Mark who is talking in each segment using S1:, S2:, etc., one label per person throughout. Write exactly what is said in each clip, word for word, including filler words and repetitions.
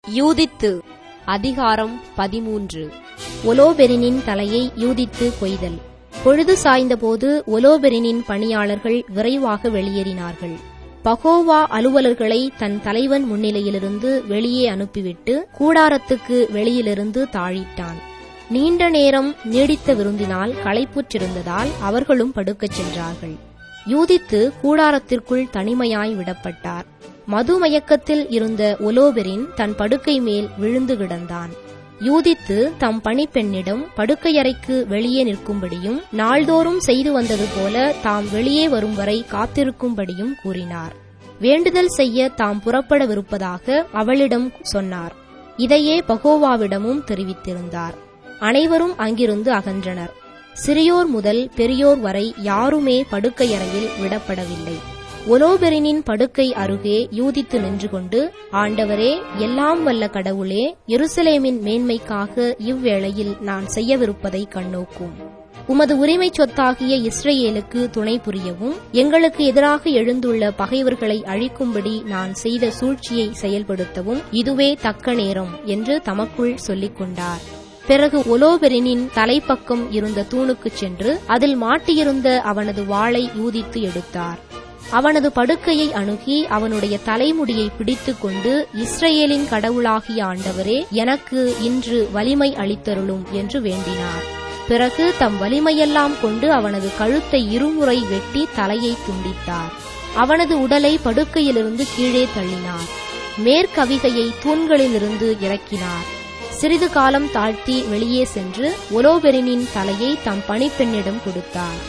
S1: யூதித்து. அதிகாரம் பதிமூன்று. ஒலோபெரினின் தலையை யூதித்து கொய்தல். பொழுது சாய்ந்தபோது ஒலோபெரினின் பணியாளர்கள் விரைவாக வெளியேறினார்கள். பகோவா அலுவலர்களை தன் தலைவன் முன்னிலையிலிருந்து வெளியே அனுப்பிவிட்டு கூடாரத்துக்கு வெளியிலிருந்து தாழிட்டான். நீண்ட நேரம் நீடித்த விருந்தினால் களைப்புற்றிருந்ததால் அவர்களும் படுக்கச் சென்றார்கள். யூதித்து கூடாரத்திற்குள் தனிமையாய் விடப்பட்டார். மது மயக்கத்தில் இருந்த ஒலோபெரின் தன் படுக்கை மேல் விழுந்து கிடந்தான். யூதித்து தம் பணிப்பெண்ணிடம் படுக்கையறைக்கு வெளியே நிற்கும்படியும் நாள்தோறும் செய்து வந்தது போல தாம் வெளியே வரும் வரை காத்திருக்கும்படியும் கூறினார். வேண்டுதல் செய்ய தாம் புறப்படவிருப்பதாக அவளிடம் சொன்னார். இதையே பகோவாவிடமும் தெரிவித்திருந்தார். அனைவரும் அங்கிருந்து அகன்றனர். சிறியோர் முதல் பெரியோர் வரை யாருமே படுக்கையறையில் விடப்படவில்லை. ஒலோபெரினின் படுக்கை அருகே யூதித்து நின்று கொண்டு, ஆண்டவரே, எல்லாம் வல்ல கடவுளே, எருசலேமின் மேன்மைக்காக இவ்வேளையில் நான் செய்யவிருப்பதை கண்ணோக்கும். உமது உரிமை சொத்தாகிய இஸ்ரேலுக்கு துணை புரியவும், எங்களுக்கு எதிராக எழுந்துள்ள பகைவர்களை அழிக்கும்படி நான் செய்த சூழ்ச்சியை செயல்படுத்தவும் இதுவே தக்க நேரம் என்று தமக்குள் சொல்லிக் கொண்டார். பிறகு ஒலோபெரினின் தலைப்பக்கம் இருந்த தூணுக்குச் சென்று அதில் மாட்டியிருந்த அவனது வாளை யூதித்து எடுத்தார். அவனது படுக்கையை அணுகி அவனுடைய தலைமுடியை பிடித்துக் கொண்டு, இஸ்ரேலின் கடவுளாகிய ஆண்டவரே, எனக்கு இன்று வலிமை அளித்தருளும் என்று வேண்டினார். பிறகு தம் வலிமையெல்லாம் கொண்டு அவனது கழுத்தை இருமுறை வெட்டி தலையை துண்டித்தார். அவனது உடலை படுக்கையிலிருந்து கீழே தள்ளினார். மேற்கவிகையை தூண்களிலிருந்து இறக்கினார். சிறிது காலம் தாழ்த்தி வெளியே சென்று ஒலோபெரினின் தலையை தம் பணிப்பெண்ணிடம் கொடுத்தார்.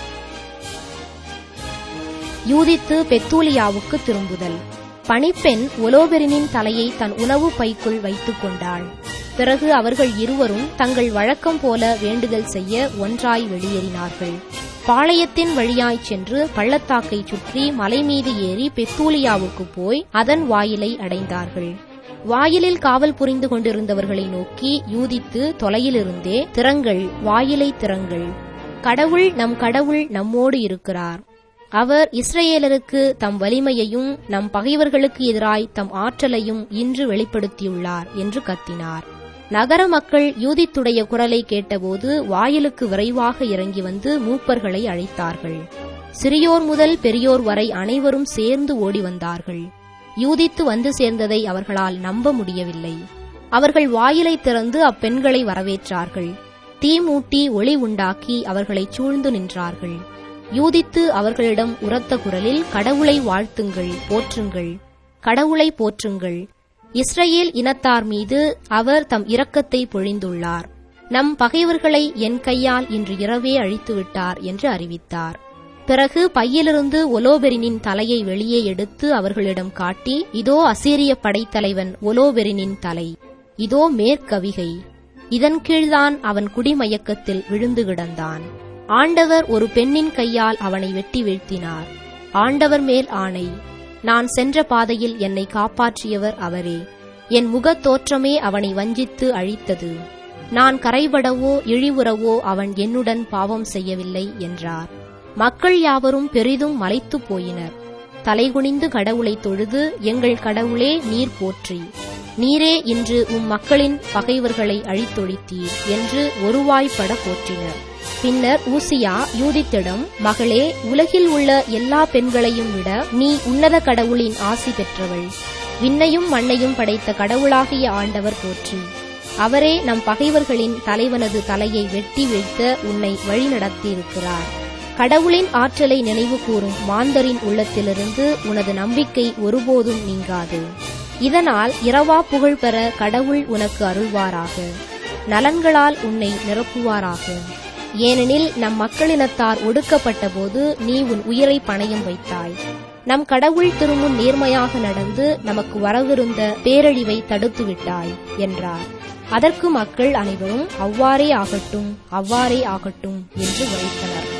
S1: யூதித்து பெத்தூலியாவுக்கு திரும்புதல். பணிப்பெண் ஒலோபெரினின் தலையை தன் உணவு பைக்குள் வைத்துக் கொண்டாள். பிறகு அவர்கள் இருவரும் தங்கள் வழக்கம் போல வேண்டுதல் செய்ய ஒன்றாய் வெளியேறினார்கள். பாளையத்தின் வழியாய்ச் சென்று பள்ளத்தாக்கை சுற்றி மலை மீது ஏறி பெத்தூலியாவுக்கு போய் அதன் வாயிலை அடைந்தார்கள். வாயிலில் காவல் புரிந்து கொண்டிருந்தவர்களை நோக்கி யூதித்து தொலையிலிருந்தே, திறங்கள், வாயிலை திறங்கள், கடவுள் நம் கடவுள் நம்மோடு இருக்கிறார். அவர் இஸ்ரேலருக்கு தம் வலிமையையும் நம் பகைவர்களுக்கு எதிராய் தம் ஆற்றலையும் இன்று வெளிப்படுத்தியுள்ளார் என்று கத்தினார். நகர மக்கள் யூதித்துடைய குரலை கேட்டபோது வாயிலுக்கு விரைவாக இறங்கி வந்து மூப்பர்களை அழைத்தார்கள். சிறியோர் முதல் பெரியோர் வரை அனைவரும் சேர்ந்து ஓடி வந்தார்கள். யூதித்து வந்து சேர்ந்ததை அவர்களால் நம்ப முடியவில்லை. அவர்கள் வாயிலை திறந்து அப்பெண்களை வரவேற்றார்கள். தீ மூட்டி ஒளி உண்டாக்கி அவர்களை சூழ்ந்து நின்றார்கள். யூதித்து அவர்களிடம் உரத்த குரலில், கடவுளை வாழ்த்துங்கள், போற்றுங்கள், கடவுளை போற்றுங்கள். இஸ்ரேல் இனத்தார் மீது அவர் தம் இரக்கத்தை பொழிந்துள்ளார். நம் பகைவர்களை என் கையால் இன்று இரவே அழித்துவிட்டார் என்று அறிவித்தார். பிறகு பையிலிருந்து ஒலோபெரினின் தலையை வெளியே எடுத்து அவர்களிடம் காட்டி, இதோ அசீரிய படைத்தலைவன் ஒலோபெரினின் தலை, இதோ மேற்கவிகை, இதன் கீழ்தான் அவன் குடிமயக்கத்தில் விழுந்து கிடந்தான். ஆண்டவர் ஒரு பெண்ணின் கையால் அவனை வெட்டி வீழ்த்தினார். ஆண்டவர் மேல் ஆணை, நான் சென்ற பாதையில் என்னை காப்பாற்றியவர் அவரே. என் முகத் தோற்றமே அவனை வஞ்சித்து அழித்தது. நான் கரைபடவோ இழிவுறவோ அவன் என்னுடன் பாவம் செய்யவில்லை என்றார். மக்கள் யாவரும் பெரிதும் மலைத்துப் போயினர். தலைகுனிந்து கடவுளை தொழுது, எங்கள் கடவுளே, நீர் போற்றி, நீரே இன்று உம் மக்களின் பகைவர்களை அழித்தொழித்தீர் என்று ஒருவாய்ப்பட போற்றினர். பின்னர் ஊசியா யூதித்திடம், மகளே, உலகில் உள்ள எல்லா பெண்களையும் விட நீ உன்னத கடவுளின் ஆசி பெற்றவள். விண்ணையும் மண்ணையும் படைத்த கடவுளாகிய ஆண்டவர் போற்றி. அவரே நம் பகைவர்களின் தலைவனது தலையை வெட்டி வீழ்த்த உன்னை வழிநடத்தியிருக்கிறார். கடவுளின் ஆற்றலை நினைவு கூறும் மாந்தரின் உள்ளத்திலிருந்து உனது நம்பிக்கை ஒருபோதும் நீங்காது. இதனால் இரவா புகழ் பெற கடவுள் உனக்கு அருள்வாராக, நலன்களால் உன்னை நிரப்புவாராக. ஏனெனில் நம் மக்களினத்தார் ஒடுக்கப்பட்ட போது நீ உன் உயிரை பணயம் வைத்தாய். நம் கடவுள் திருமுன் நேர்மையாக நடந்து நமக்கு வரவிருந்த பேரழிவை தடுத்து விட்டாய் என்றார். அதற்கு மக்கள் அனைவரும் அவ்வாறே ஆகட்டும், அவ்வாறே ஆகட்டும் என்று உரைத்தனர்.